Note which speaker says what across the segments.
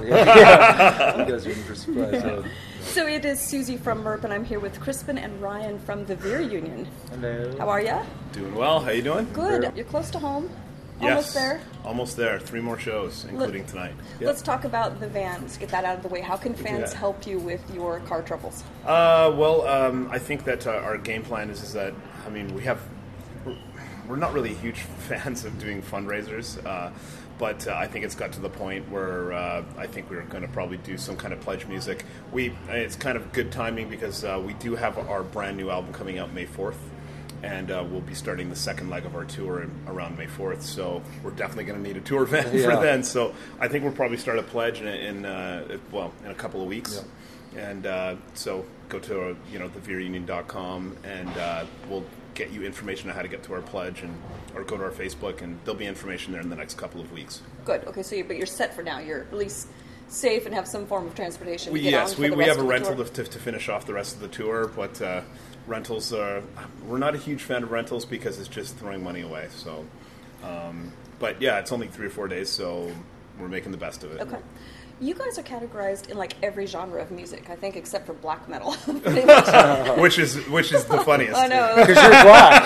Speaker 1: Yeah. You guys are in for a surprise.
Speaker 2: So it is Susie from MERP, and I'm here with Crispin and Ryan from the Veer Union.
Speaker 1: Hello.
Speaker 2: How are ya?
Speaker 3: Doing well. How you doing?
Speaker 2: Good. You're close to home? Almost there?
Speaker 3: Almost there. 3 more shows, including tonight.
Speaker 2: Let's talk about the vans. Get that out of the way. How can fans help you with your car troubles?
Speaker 3: I think that our game plan is that, I mean, we're not really huge fans of doing fundraisers, but I think it's got to the point where I think we're going to probably do some kind of pledge music. It's kind of good timing because we do have our brand new album coming out May 4th. And we'll be starting the second leg of our tour around May 4th, so we're definitely going to need a tour van for then. So I think we'll probably start a pledge in a couple of weeks. Yeah. And so go to theveerunion.com and we'll get you information on how to get to our pledge, or go to our Facebook, and there'll be information there in the next couple of weeks.
Speaker 2: Good. Okay, but you're set for now. You're at least safe and have some form of transportation.
Speaker 3: We have a rental to finish off the rest of the tour, but rentals we're not a huge fan of rentals because it's just throwing money away. So, but yeah, it's only 3 or 4 days, so we're making the best of it.
Speaker 2: Okay. You guys are categorized in like every genre of music, I think, except for black metal. Pretty much.
Speaker 3: which is the funniest.
Speaker 2: I know.
Speaker 1: Because you're black.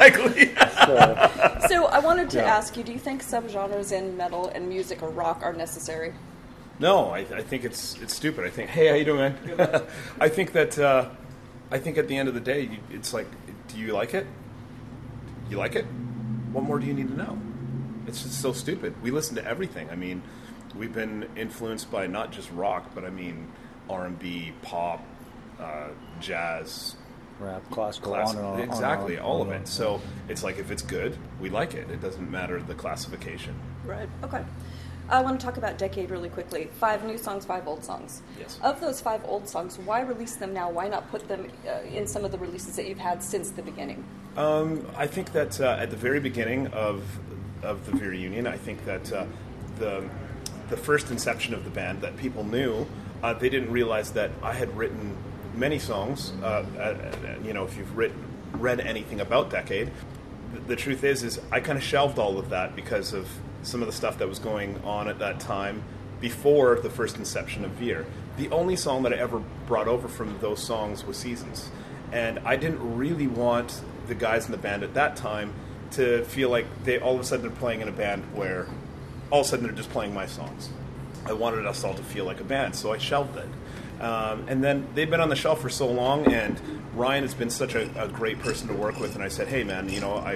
Speaker 3: Exactly.
Speaker 2: So I wanted to ask you, do you think subgenres in metal and music or rock are necessary?
Speaker 3: No, I think it's stupid. I think, hey, how you doing, man? I think that I think at the end of the day, it's like, do you like it? You like it? What more do you need to know? It's just so stupid. We listen to everything. I mean, we've been influenced by not just rock, but I mean R&B, pop, jazz,
Speaker 1: rap, classical,
Speaker 3: exactly, all of it. So it's like, if it's good, we like it. It doesn't matter the classification.
Speaker 2: Right. Okay. I want to talk about Decade really quickly. 5 new songs, 5 old songs.
Speaker 3: Yes.
Speaker 2: Of those 5 old songs, why release them now? Why not put them in some of the releases that you've had since the beginning?
Speaker 3: I think that at the very beginning of the Veer Union, I think that the first inception of the band, that people knew, they didn't realize that I had written many songs. If you've read anything about Decade, the truth is I kind of shelved all of that because of some of the stuff that was going on at that time before the first inception of Veer. The only song that I ever brought over from those songs was Seasons. And I didn't really want the guys in the band at that time to feel like all of a sudden they're playing in a band where all of a sudden they're just playing my songs. I wanted us all to feel like a band, so I shelved it. And then they've been on the shelf for so long, and Ryan has been such a great person to work with, and I said, hey man,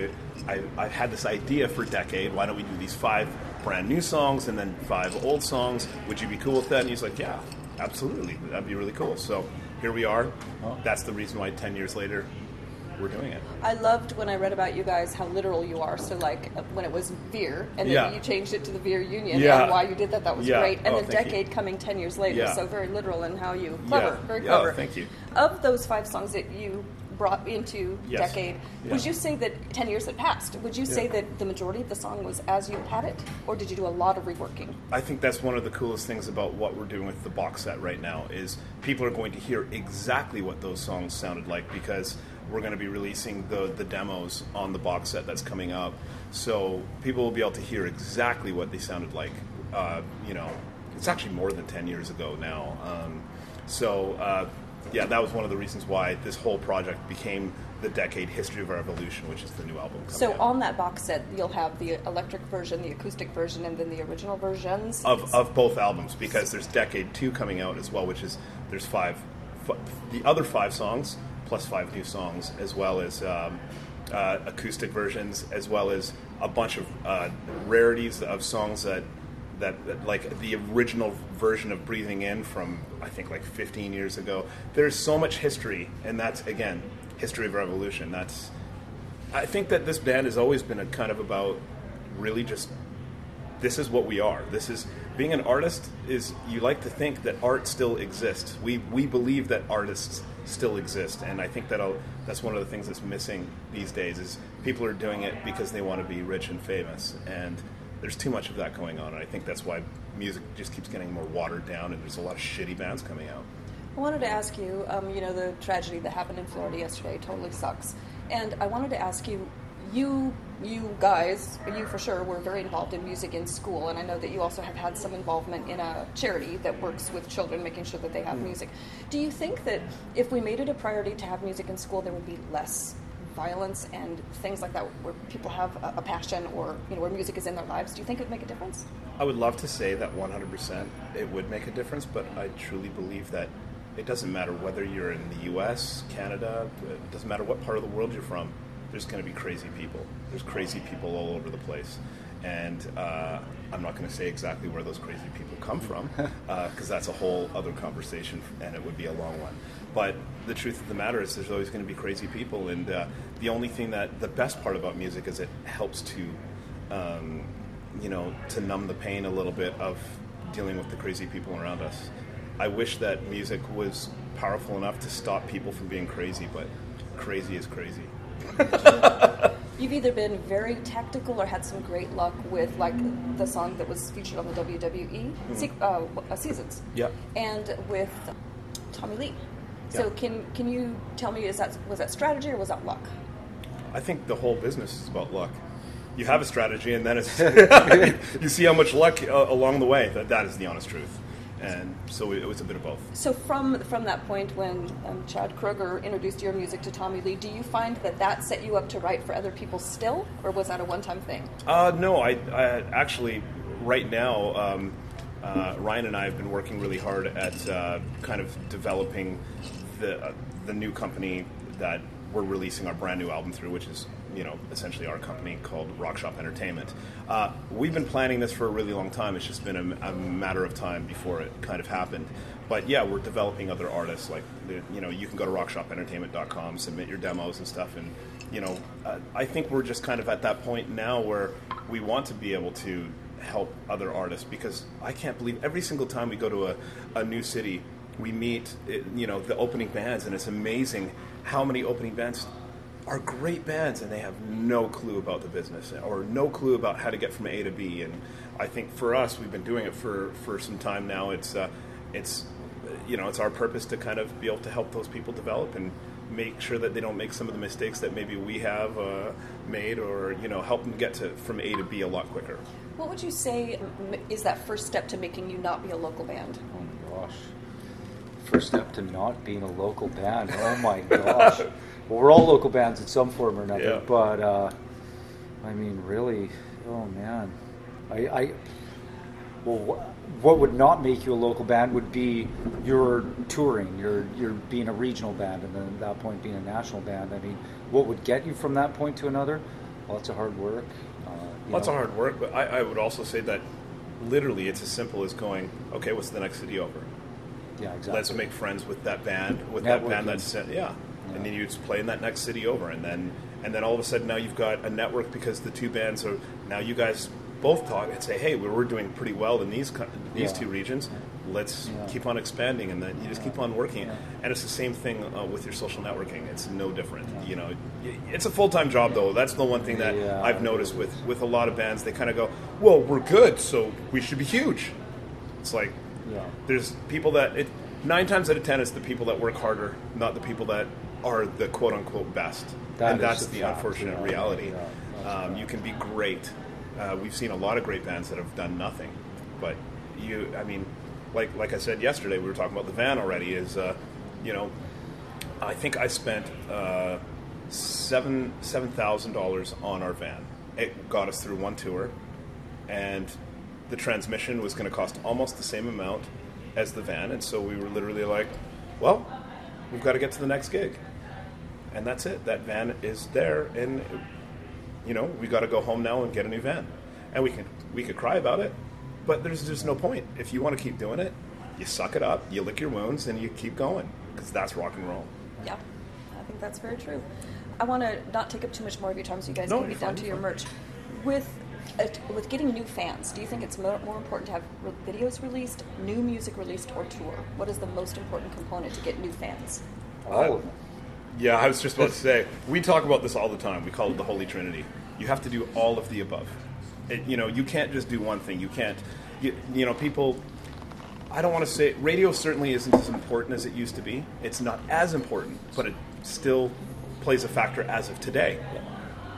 Speaker 3: I had this idea for Decade. Why don't we do these 5 brand new songs and then 5 old songs? Would you be cool with that? And he's like, yeah, absolutely. That'd be really cool. So here we are. That's the reason why 10 years later we're doing it.
Speaker 2: I loved when I read about you guys how literal you are. So like when it was Veer, and then you changed it to the Veer Union, and why you did that was great. And then Decade coming 10 years later, so very literal in how you very clever.
Speaker 3: Thank you.
Speaker 2: Of those 5 songs that you brought into Decade, would you say that 10 years had passed? Would you say that the majority of the song was as you had it, or did you do a lot of reworking?
Speaker 3: I think that's one of the coolest things about what we're doing with the box set right now is people are going to hear exactly what those songs sounded like, because we're going to be releasing the demos on the box set that's coming up. So people will be able to hear exactly what they sounded like. It's actually more than 10 years ago now. That was one of the reasons why this whole project became the Decade History of Our Evolution, which is the new album coming out.
Speaker 2: On that box set, you'll have the electric version, the acoustic version, and then the original versions?
Speaker 3: Of both albums, because there's Decade 2 coming out as well, which is, there's the other 5 songs, plus 5 new songs, as well as acoustic versions, as well as a bunch of rarities of songs that like the original version of Breathing In from, I think, like 15 years ago. There's so much history, and that's, again, history of revolution. I think that this band has always been a kind of about really just, this is what we are. This is, being an artist is, you like to think that art still exists. We believe that artists still exist, and I think that's one of the things that's missing these days, is people are doing it because they want to be rich and famous, and there's too much of that going on, and I think that's why music just keeps getting more watered down, and there's a lot of shitty bands coming out.
Speaker 2: I wanted to ask you, the tragedy that happened in Florida yesterday totally sucks, and I wanted to ask you, you you guys, you for sure, were very involved in music in school, and I know that you also have had some involvement in a charity that works with children, making sure that they have music. Do you think that if we made it a priority to have music in school, there would be less violence and things like that, where people have a passion, or where music is in their lives? Do you think it would make a difference?
Speaker 3: I would love to say that 100% it would make a difference, but I truly believe that it doesn't matter whether you're in the U.S., Canada, it doesn't matter what part of the world you're from, there's going to be crazy people. There's crazy people all over the place. And I'm not going to say exactly where those crazy people come from, because that's a whole other conversation, and it would be a long one. But the truth of the matter is there's always going to be crazy people, and the only thing the best part about music is it helps to, to numb the pain a little bit of dealing with the crazy people around us. I wish that music was powerful enough to stop people from being crazy, but crazy is crazy.
Speaker 2: You've either been very tactical or had some great luck with, like, the song that was featured on the WWE Seasons.
Speaker 3: Yep.
Speaker 2: And with Tommy Lee.
Speaker 3: Yep.
Speaker 2: So can you tell me, was that strategy or was that luck?
Speaker 3: I think the whole business is about luck. You have a strategy, and then you see how much luck along the way. That is the honest truth. And so it was a bit of both. So from
Speaker 2: that point when Chad Kroeger introduced your music to Tommy Lee, do you find that set you up to write for other people still, or was that a one-time thing?
Speaker 3: No, I actually, right now, Ryan and I have been working really hard at kind of developing the new company that we're releasing our brand new album through, which is essentially our company called Rock Shop Entertainment. We've been planning this for a really long time. It's just been a matter of time before it kind of happened. But yeah, we're developing other artists. Like, you can go to rockshopentertainment.com, submit your demos and stuff. And, I think we're just kind of at that point now where we want to be able to help other artists, because I can't believe every single time we go to a new city, we meet, the opening bands, and it's amazing how many opening bands are great bands, and they have no clue about the business or no clue about how to get from A to B. And I think for us, we've been doing it for some time now. It's our purpose to kind of be able to help those people develop and make sure that they don't make some of the mistakes that maybe we have made, or help them get from A to B a lot quicker.
Speaker 2: What would you say is that first step to making you not be a local band?
Speaker 1: Oh my gosh. First step to not being a local band. Oh my gosh. Well, we're all local bands in some form or another,
Speaker 3: yeah.
Speaker 1: But I mean, really, oh man, what would not make you a local band would be your touring, you're being a regional band, and then at that point being a national band. I mean, what would get you from that point to another? Lots of hard work.
Speaker 3: Lots of hard work, but I would also say that literally it's as simple as going, okay, what's the next city over?
Speaker 1: Yeah, exactly.
Speaker 3: Let's make friends with that band, and then you just play in that next city over, and then all of a sudden now you've got a network, because the two bands are now, you guys both talk and say, hey, we're doing pretty well in these two regions. Let's keep on expanding, and then you just keep on working. Yeah. And it's the same thing with your social networking. It's no different. Yeah. It's a full-time job, though. That's the one thing that I've noticed with a lot of bands. They kind of go, well, we're good, so we should be huge. It's like, there's people that 9 times out of 10 it's the people that work harder, not the people that are the quote-unquote best. And that's the unfortunate reality. You can be great. We've seen a lot of great bands that have done nothing. But like I said yesterday, we were talking about the van already, I think I spent $7,000 on our van. It got us through one tour, and the transmission was going to cost almost the same amount as the van, and so we were literally like, well, we've got to get to the next gig. And that's it. That van is there, and we got to go home now and get a new van. And we could cry about it, but there's just no point. If you want to keep doing it, you suck it up, you lick your wounds, and you keep going, because that's rock and roll.
Speaker 2: Yeah, I think that's very true. I want to not take up too much more of your time, so you guys can get down to your merch. With getting new fans, do you think it's more important to have videos released, new music released, or tour? What is the most important component to get new fans?
Speaker 1: All of them.
Speaker 3: Yeah, I was just about to say, we talk about this all the time. We call it the Holy Trinity. You have to do all of the above. You can't just do one thing. You can't, people, I don't want to say, radio certainly isn't as important as it used to be. It's not as important, but it still plays a factor as of today.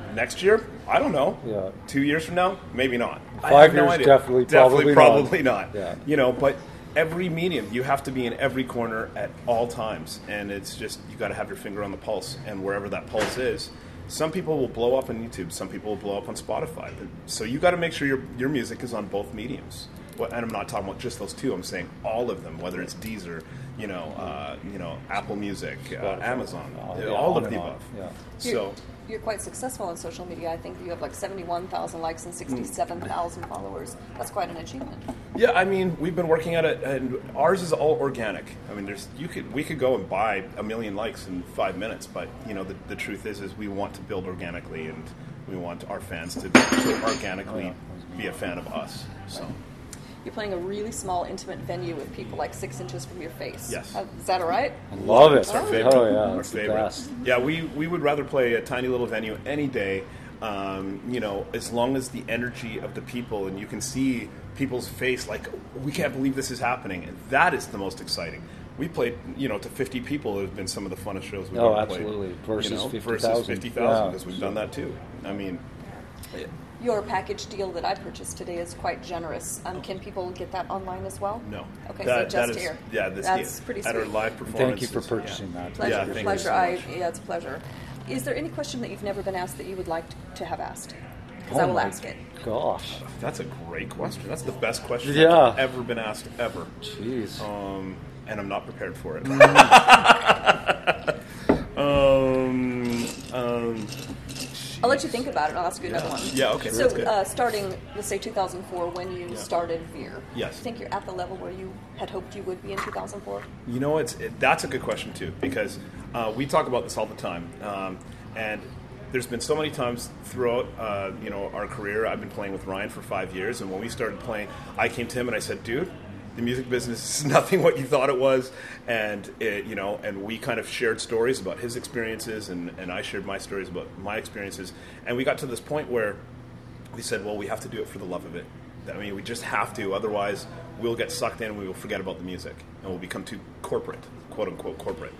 Speaker 3: Next year, I don't know.
Speaker 1: Yeah.
Speaker 3: 2 years from now, maybe not.
Speaker 1: 5 years, definitely,
Speaker 3: probably not.
Speaker 1: Yeah.
Speaker 3: You know, but every medium, you have to be in every corner at all times, and it's just you got to have your finger on the pulse, and wherever that pulse is. Some people will blow up on YouTube. Some people will blow up on Spotify. So you got to make sure your music is on both mediums. And I'm not talking about just those two. I'm saying all of them, whether it's Deezer, Apple Music, Amazon, all of the above.
Speaker 2: Yeah. So you're quite successful on social media. I think you have like 71,000 likes and 67,000 followers. That's quite an achievement.
Speaker 3: Yeah, I mean, we've been working at it, and ours is all organic. I mean, we could go and buy 1 million likes in 5 minutes, but the truth is we want to build organically, and we want our fans to organically be a fan of us. So.
Speaker 2: You're playing a really small, intimate venue with people like 6 inches from your face.
Speaker 3: Yes.
Speaker 2: Is that all right?
Speaker 1: I love it.
Speaker 3: It's our favorite.
Speaker 1: Oh, yeah.
Speaker 3: Our favorite. Yeah, we would rather play a tiny little venue any day, as long as the energy of the people, and you can see people's face like, we can't believe this is happening. And that is the most exciting. We played, to 50 people. It has been some of the funnest shows we've ever played.
Speaker 1: Oh, absolutely. Versus 50,000.
Speaker 3: Versus 50,000, because we've done that too. I mean...
Speaker 2: Your package deal that I purchased today is quite generous. Can people get that online as well?
Speaker 3: No.
Speaker 2: Okay, so just here.
Speaker 3: Yeah,
Speaker 2: that's pretty sweet.
Speaker 3: At our live performance.
Speaker 1: Thank you for purchasing that.
Speaker 2: Pleasure.
Speaker 3: Yeah,
Speaker 2: pleasure. It's a pleasure. Is there any question that you've never been asked that you would like to have asked? Because I will ask it.
Speaker 1: Gosh.
Speaker 3: That's a great question. That's the best question
Speaker 1: I've
Speaker 3: ever been asked, ever.
Speaker 1: Jeez.
Speaker 3: And I'm not prepared for it.
Speaker 2: I'll let you think about it. I'll ask you another one.
Speaker 3: Yeah, okay.
Speaker 2: So starting, let's say 2004, when you started Veer,
Speaker 3: yes.
Speaker 2: Do you think you're at the level where you had hoped you would be in 2004?
Speaker 3: That's a good question, too, because we talk about this all the time. And there's been so many times throughout our career. I've been playing with Ryan for 5 years, and when we started playing, I came to him and I said, dude, the music business is nothing what you thought it was, and and we kind of shared stories about his experiences, and I shared my stories about my experiences, and we got to this point where we said, well, we have to do it for the love of it. I mean, we just have to, otherwise we'll get sucked in and we will forget about the music, and we'll become too corporate, quote unquote corporate.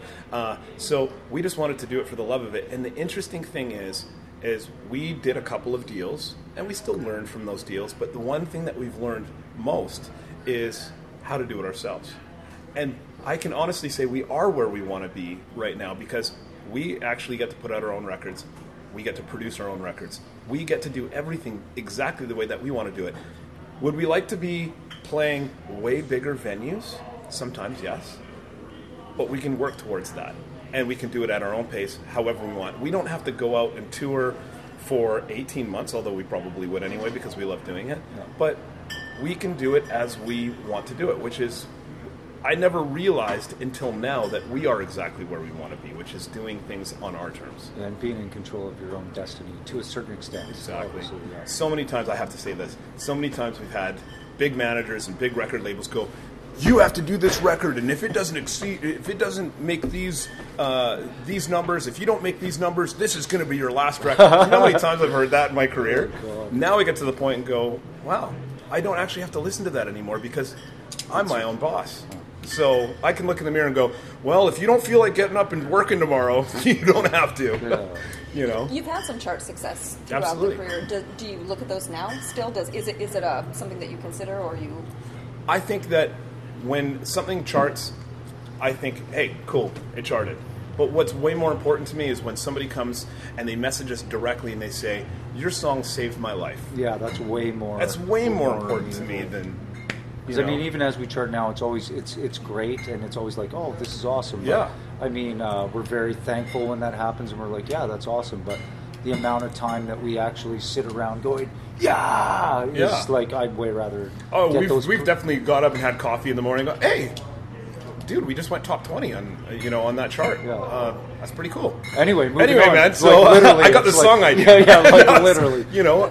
Speaker 3: So we just wanted to do it for the love of it, and the interesting thing is we did a couple of deals, and we still learned from those deals, but the one thing that we've learned most is how to do it ourselves. And I can honestly say we are where we want to be right now, because we actually get to put out our own records. We get to produce our own records. We get to do everything exactly the way that we want to do it. Would we like to be playing way bigger venues? Sometimes, yes. But we can work towards that. And we can do it at our own pace, however we want. We don't have to go out and tour for 18 months, although we probably would anyway because we love doing it. Yeah. But we can do it as we want to do it, which is, I never realized until now that we are exactly where we want to be, which is doing things on our terms.
Speaker 1: And being in control of your own destiny to a certain extent.
Speaker 3: Exactly. So many times, I have to say this, so many times we've had big managers and big record labels go, you have to do this record, and if it doesn't make these numbers, if you don't make these numbers, this is going to be your last record. You know how many times I've heard that in my career? Oh, now I get to the point and go, wow, I don't actually have to listen to that anymore because I'm my own boss. So I can look in the mirror and go, well, if you don't feel like getting up and working tomorrow, you don't have to.
Speaker 1: Yeah.
Speaker 2: You've had some chart success throughout
Speaker 3: Absolutely.
Speaker 2: the career. Do you look at those now still? Is it something that you consider, or you?
Speaker 3: I think that when something charts, I think, hey, cool, it charted. But what's way more important to me is when somebody comes and they message us directly and they say, your song saved my life.
Speaker 1: Yeah, that's way more.
Speaker 3: That's way more important to me than.
Speaker 1: Because I mean, even as we chart now, it's always it's great, and it's always like, oh, this is awesome. But,
Speaker 3: yeah.
Speaker 1: I mean, we're very thankful when that happens, and we're like, yeah, that's awesome. But the amount of time that we actually sit around going, yeah, is like, I'd way rather.
Speaker 3: Oh, we've definitely got up and had coffee in the morning. And go, hey, dude, we just went top 20 on that chart. Yeah. That's pretty cool.
Speaker 1: Anyway, on.
Speaker 3: Man. So I got the song idea.
Speaker 1: Yeah, like literally.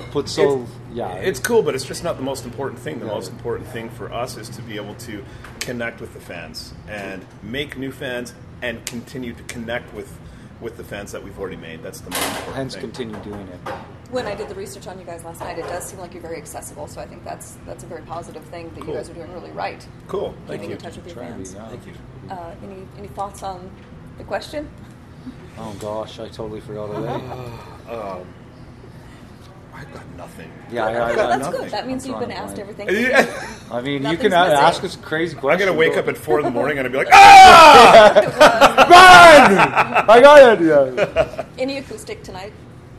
Speaker 3: Yeah, it's cool, but it's just not the most important thing. The most important thing for us is to be able to connect with the fans and make new fans and continue to connect with the fans that we've already made. That's the most important
Speaker 1: Hence,
Speaker 3: thing.
Speaker 1: continue doing it.
Speaker 2: When I did the research on you guys last night, it does seem like you're very accessible. So I think that's a very positive thing that you guys are doing really right.
Speaker 3: Cool.
Speaker 2: Keeping in touch with your fans.
Speaker 3: Thank you.
Speaker 2: Any thoughts on the question?
Speaker 1: Oh gosh, I totally forgot already.
Speaker 3: I've got nothing.
Speaker 1: Yeah,
Speaker 2: that's
Speaker 1: nothing.
Speaker 2: good. That means you've been asked everything.
Speaker 1: I mean, you can ask us crazy questions.
Speaker 3: I'm going to wake up at 4 a.m. and be like, ah!
Speaker 1: Run! I got it! Yeah.
Speaker 2: Any acoustic tonight?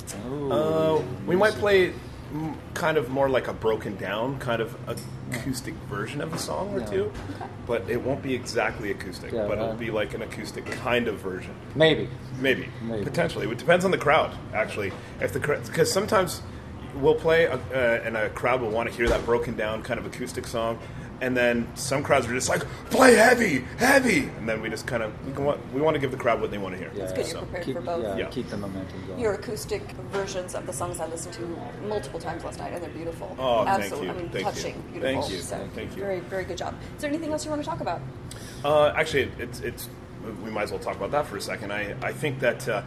Speaker 3: We might play kind of more like a broken down kind of acoustic version of a song or two, but it won't be exactly acoustic, but it'll be like an acoustic kind of version.
Speaker 1: Maybe.
Speaker 3: Potentially. It depends on the crowd, actually. Because sometimes we'll play and a crowd will want to hear that broken down kind of acoustic song, and then some crowds are just like, play heavy, and then we just kind of we want to give the crowd what they want to hear.
Speaker 2: It's good you're prepared for both.
Speaker 1: Keep the momentum going.
Speaker 2: Your acoustic versions of the songs I listened to multiple times last night, and they're beautiful.
Speaker 3: Oh,
Speaker 2: absolutely.
Speaker 3: Thank you.
Speaker 2: I mean, touching, beautiful.
Speaker 3: Thank you.
Speaker 2: So,
Speaker 3: thank you.
Speaker 2: Very, very good job. Is there anything else you want to talk about?
Speaker 3: Actually, it's we might as well talk about that for a second. I think that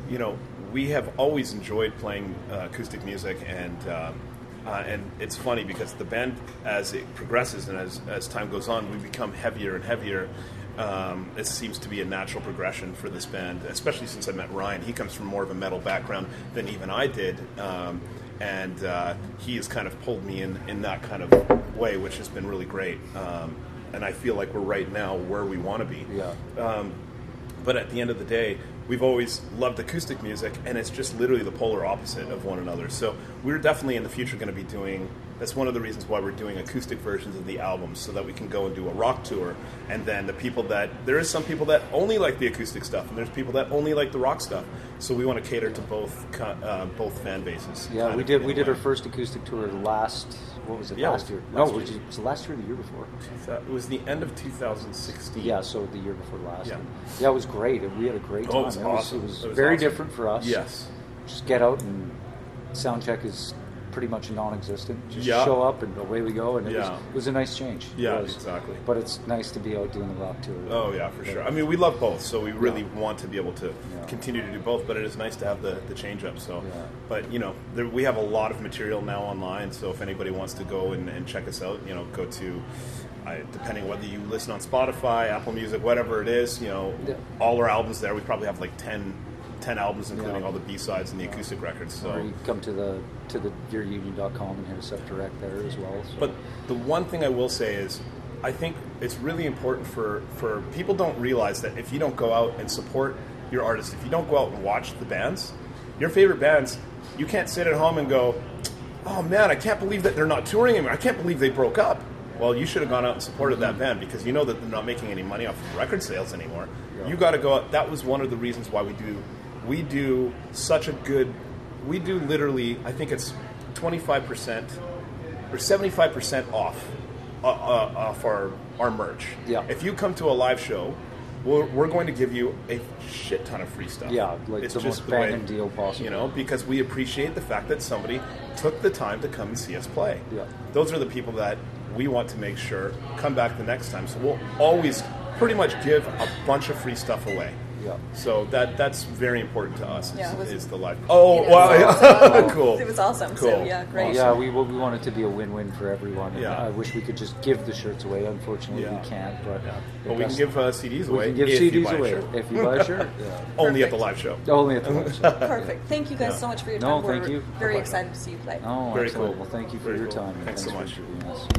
Speaker 3: we have always enjoyed playing acoustic music, and it's funny because the band, as it progresses and as time goes on, we become heavier and heavier. It seems to be a natural progression for this band, especially since I met Ryan. He comes from more of a metal background than even I did, and he has kind of pulled me in that kind of way, which has been really great. And I feel like we're right now where we want to be.
Speaker 1: Yeah.
Speaker 3: But at the end of the day, we've always loved acoustic music, and it's just literally the polar opposite of one another. So we're definitely in the future going to be doing, that's one of the reasons why we're doing acoustic versions of the albums, so that we can go and do a rock tour. And then there is some people that only like the acoustic stuff, and there's people that only like the rock stuff. So we want to cater to both fan bases.
Speaker 1: Yeah, we did our first acoustic tour last year? Was it last year or the year before?
Speaker 3: It was the end of 2016.
Speaker 1: Yeah, so the year before last.
Speaker 3: Yeah,
Speaker 1: it was great. We had a great time.
Speaker 3: It was awesome.
Speaker 1: It was very
Speaker 3: awesome.
Speaker 1: different for us.
Speaker 3: Yes.
Speaker 1: Just get out, and sound check is pretty much non-existent. Just show up and away we go, and it was a nice change.
Speaker 3: Yeah, exactly.
Speaker 1: But it's nice to be out doing the rock tour.
Speaker 3: Oh yeah, for sure. I mean, we love both, so we really want to be able to continue to do both. But it is nice to have the change up. So, but we have a lot of material now online. So if anybody wants to go and check us out, go to. Depending whether you listen on Spotify, Apple Music, whatever it is, all our albums there. We probably have like 10 albums, including all the B-sides and the acoustic records. So
Speaker 1: or you come to the veerunion.com and hit us up direct there as well. So.
Speaker 3: But the one thing I will say is, I think it's really important for people don't realize that if you don't go out and support your artists, if you don't go out and watch the bands, your favorite bands, you can't sit at home and go, oh man, I can't believe that they're not touring anymore. I can't believe they broke up. Well, you should have gone out and supported that band, because you know that they're not making any money off of record sales anymore. Yeah. You got to go out. That was one of the reasons why we do such a good. We do literally, I think it's 25% or 75% off our merch.
Speaker 1: Yeah.
Speaker 3: If you come to a live show, we're going to give you a shit ton of free stuff.
Speaker 1: Yeah, like it's the most banging deal possible.
Speaker 3: Because we appreciate the fact that somebody took the time to come and see us play.
Speaker 1: Yeah.
Speaker 3: Those are the people that we want to make sure come back the next time. So we'll always pretty much give a bunch of free stuff away.
Speaker 1: Yeah.
Speaker 3: So that's very important to us. Is the live.
Speaker 2: Oh wow!
Speaker 3: Cool.
Speaker 2: It was awesome.
Speaker 3: Cool.
Speaker 2: So great.
Speaker 1: Awesome. Yeah, we want it to be a win-win for everyone.
Speaker 3: Yeah.
Speaker 1: I wish we could just give the shirts away. Unfortunately, we can't. But
Speaker 3: we can give CDs away.
Speaker 1: We can give CDs away if you buy a shirt.
Speaker 3: Only at the live show.
Speaker 1: Only at the live show.
Speaker 2: Perfect. Thank you guys so much for your time.
Speaker 1: No, thank you.
Speaker 2: Very excited to see you play.
Speaker 1: Oh,
Speaker 3: very
Speaker 1: excellent.
Speaker 3: cool.
Speaker 1: Well, thank you for your time.
Speaker 3: Thanks so much.
Speaker 1: For joining us.